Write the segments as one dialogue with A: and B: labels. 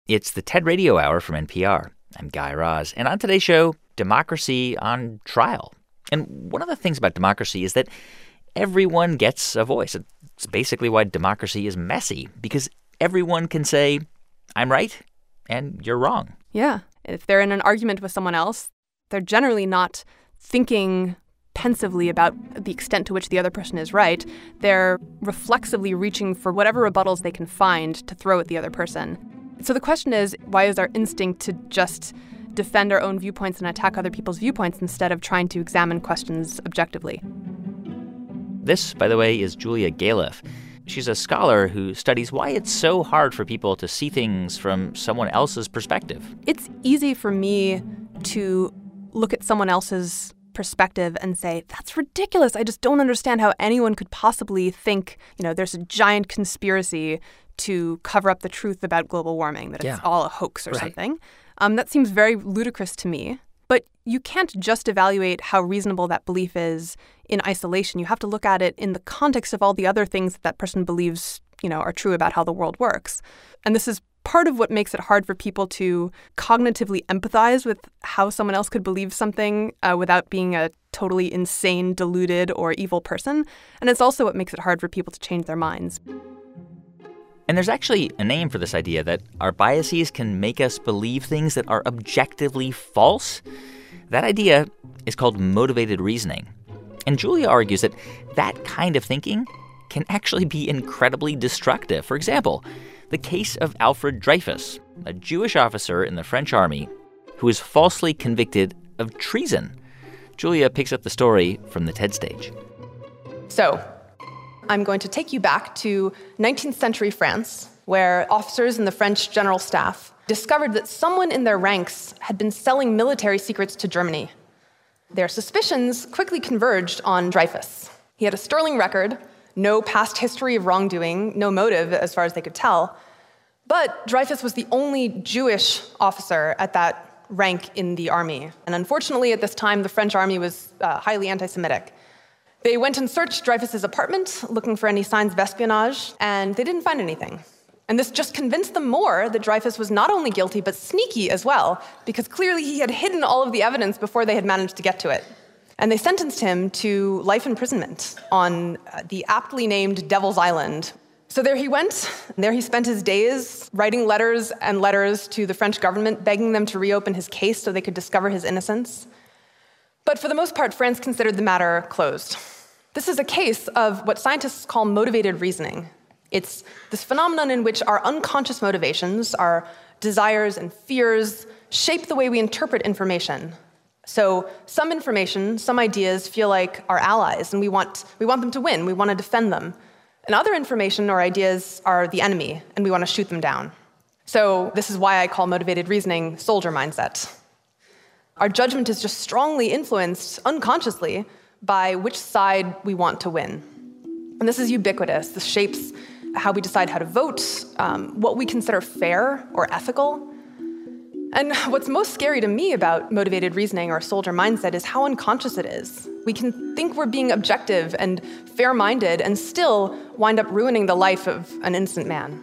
A: It's the TED Radio Hour from NPR. I'm Guy Raz. And on today's show, democracy on trial. And one of the things about democracy is that everyone gets a voice. It's basically why democracy is messy, because everyone can say, I'm right and you're wrong.
B: Yeah. If they're in an argument with someone else, they're generally not thinking pensively about the extent to which the other person is right. They're reflexively reaching for whatever rebuttals they can find to throw at the other person. So the question is, why is our instinct to just defend our own viewpoints and attack other people's viewpoints instead of trying to examine questions objectively?
A: This, by the way, is Julia Galef. She's a scholar who studies why it's so hard for people to see things from someone else's perspective. It's
B: easy for me to look at someone else's perspective and say, that's ridiculous. I just don't understand how anyone could possibly think, there's a giant conspiracy to cover up the truth about global warming, that it's all a hoax or something. That seems very ludicrous to me. But you can't just evaluate how reasonable that belief is in isolation. You have to look at it in the context of all the other things that person believes, are true about how the world works. And this is part of what makes it hard for people to cognitively empathize with how someone else could believe something without being a totally insane, deluded, or evil person. And it's also what makes it hard for people to change their minds.
A: And there's actually a name for this idea that our biases can make us believe things that are objectively false. That idea is called motivated reasoning. And Julia argues that that kind of thinking can actually be incredibly destructive. For example, the case of Alfred Dreyfus, a Jewish officer in the French army who was falsely convicted of treason. Julia picks up the story from the TED stage.
C: So, I'm going to take you back to 19th century France, where officers in the French general staff discovered that someone in their ranks had been selling military secrets to Germany. Their suspicions quickly converged on Dreyfus. He had a sterling record, no past history of wrongdoing, no motive as far as they could tell. But Dreyfus was the only Jewish officer at that rank in the army. And unfortunately, at this time, the French army was highly anti-Semitic. They went and searched Dreyfus's apartment, looking for any signs of espionage, and they didn't find anything. And this just convinced them more that Dreyfus was not only guilty, but sneaky as well, because clearly he had hidden all of the evidence before they had managed to get to it. And they sentenced him to life imprisonment on the aptly named Devil's Island. So there he went, and there he spent his days writing letters and letters to the French government, begging them to reopen his case so they could discover his innocence. But for the most part, France considered the matter closed. This is a case of what scientists call motivated reasoning. It's this phenomenon in which our unconscious motivations, our desires and fears, shape the way we interpret information. So some information, some ideas feel like our allies, and we want them to win. We want to defend them. And other information or ideas are the enemy, and we want to shoot them down. So this is why I call motivated reasoning soldier mindset. Our judgment is just strongly influenced, unconsciously, by which side we want to win. And this is ubiquitous. This shapes how we decide how to vote, what we consider fair or ethical. And what's most scary to me about motivated reasoning or soldier mindset is how unconscious it is. We can think we're being objective and fair-minded and still wind up ruining the life of an innocent man.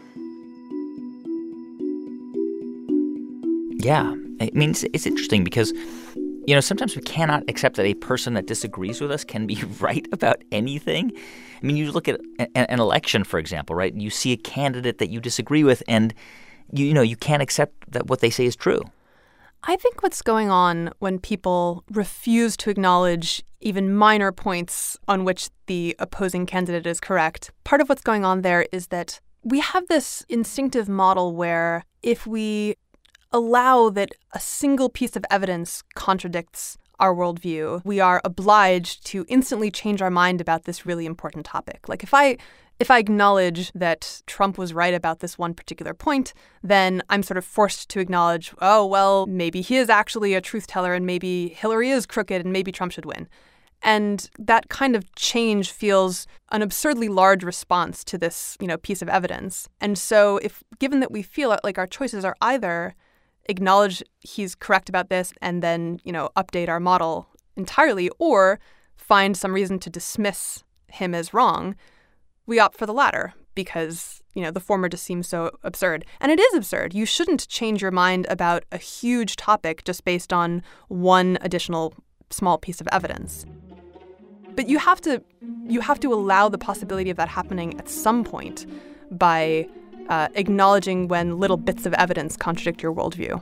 A: Yeah, I mean, it's interesting because, sometimes we cannot accept that a person that disagrees with us can be right about anything. I mean, you look at an election, for example, right? You see a candidate that you disagree with, and, you can't accept that what they say is true.
B: I think what's going on when people refuse to acknowledge even minor points on which the opposing candidate is correct, part of what's going on there is that we have this instinctive model where if we allow that a single piece of evidence contradicts our worldview, we are obliged to instantly change our mind about this really important topic. Like if I acknowledge that Trump was right about this one particular point, then I'm sort of forced to acknowledge, oh, well, maybe he is actually a truth teller and maybe Hillary is crooked and maybe Trump should win. And that kind of change feels an absurdly large response to this, piece of evidence. And so given that we feel like our choices are either acknowledge he's correct about this and then, update our model entirely, or find some reason to dismiss him as wrong, we opt for the latter because, the former just seems so absurd. And it is absurd. You shouldn't change your mind about a huge topic just based on one additional small piece of evidence. But you have to allow the possibility of that happening at some point by acknowledging when little bits of evidence contradict your worldview.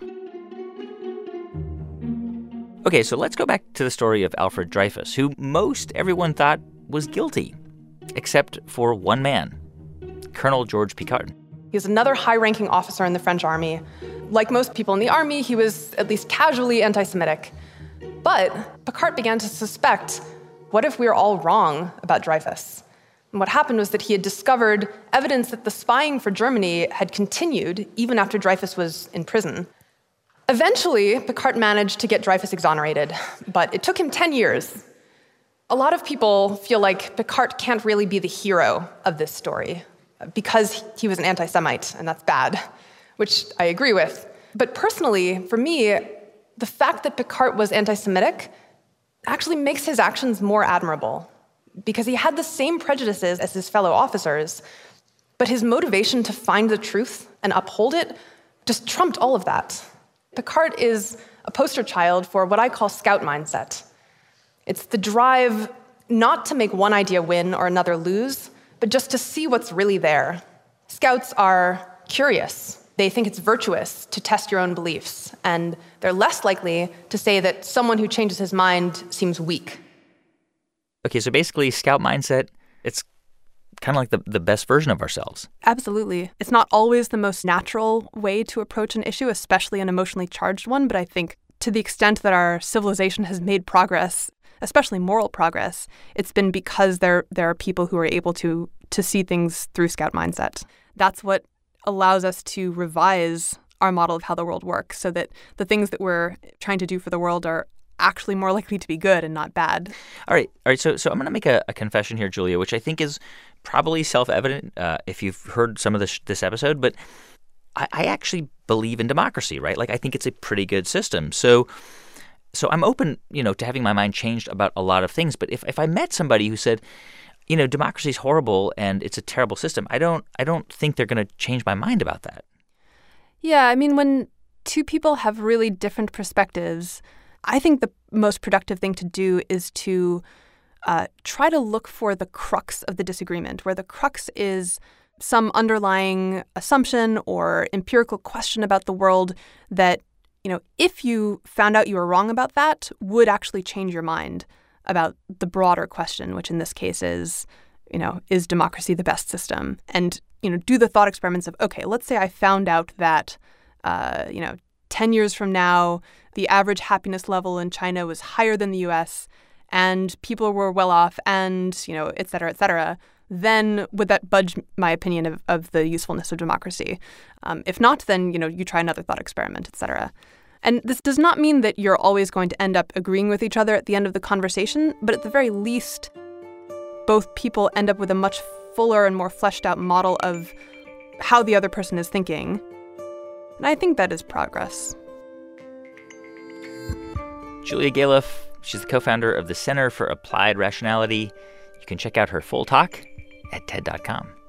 A: Okay, so let's go back to the story of Alfred Dreyfus, who most everyone thought was guilty, except for one man, Colonel George Picquart.
C: He was another high-ranking officer in the French army. Like most people in the army, he was at least casually anti-Semitic. But Picquart began to suspect, what if we were all wrong about Dreyfus? And what happened was that he had discovered evidence that the spying for Germany had continued even after Dreyfus was in prison. Eventually, Picquart managed to get Dreyfus exonerated, but it took him 10 years. A lot of people feel like Picquart can't really be the hero of this story because he was an anti-Semite, and that's bad, which I agree with. But personally, for me, the fact that Picquart was anti-Semitic actually makes his actions more admirable because he had the same prejudices as his fellow officers, but his motivation to find the truth and uphold it just trumped all of that. Picquart is a poster child for what I call scout mindset. It's the drive not to make one idea win or another lose, but just to see what's really there. Scouts are curious. They think it's virtuous to test your own beliefs, and they're less likely to say that someone who changes his mind seems weak.
A: Okay, so basically, scout mindset, it's kind of like the best version of ourselves.
B: Absolutely. It's not always the most natural way to approach an issue, especially an emotionally charged one, but I think to the extent that our civilization has made progress, especially moral progress, it's been because there are people who are able to see things through scout mindset. That's what allows us to revise our model of how the world works so that the things that we're trying to do for the world are actually more likely to be good and not bad.
A: All right. So I'm going to make a confession here, Julia, which I think is probably self-evident if you've heard some of this episode, but I actually believe in democracy, right? Like, I think it's a pretty good system. So I'm open, to having my mind changed about a lot of things. But if I met somebody who said, democracy is horrible and it's a terrible system, I don't think they're going to change my mind about that.
B: Yeah, I mean, when two people have really different perspectives, I think the most productive thing to do is to try to look for the crux of the disagreement, where the crux is some underlying assumption or empirical question about the world that, if you found out you were wrong about that, would actually change your mind about the broader question, which in this case is democracy the best system? And, do the thought experiments of, okay, let's say I found out that, 10 years from now, the average happiness level in China was higher than the U.S., and people were well off, and, et cetera, then would that budge my opinion of the usefulness of democracy? If not, then, you try another thought experiment, et cetera. And this does not mean that you're always going to end up agreeing with each other at the end of the conversation, but at the very least, both people end up with a much fuller and more fleshed out model of how the other person is thinking. And I think that is progress.
A: Julia Galef, she's the co-founder of the Center for Applied Rationality. You can check out her full talk at TED.com.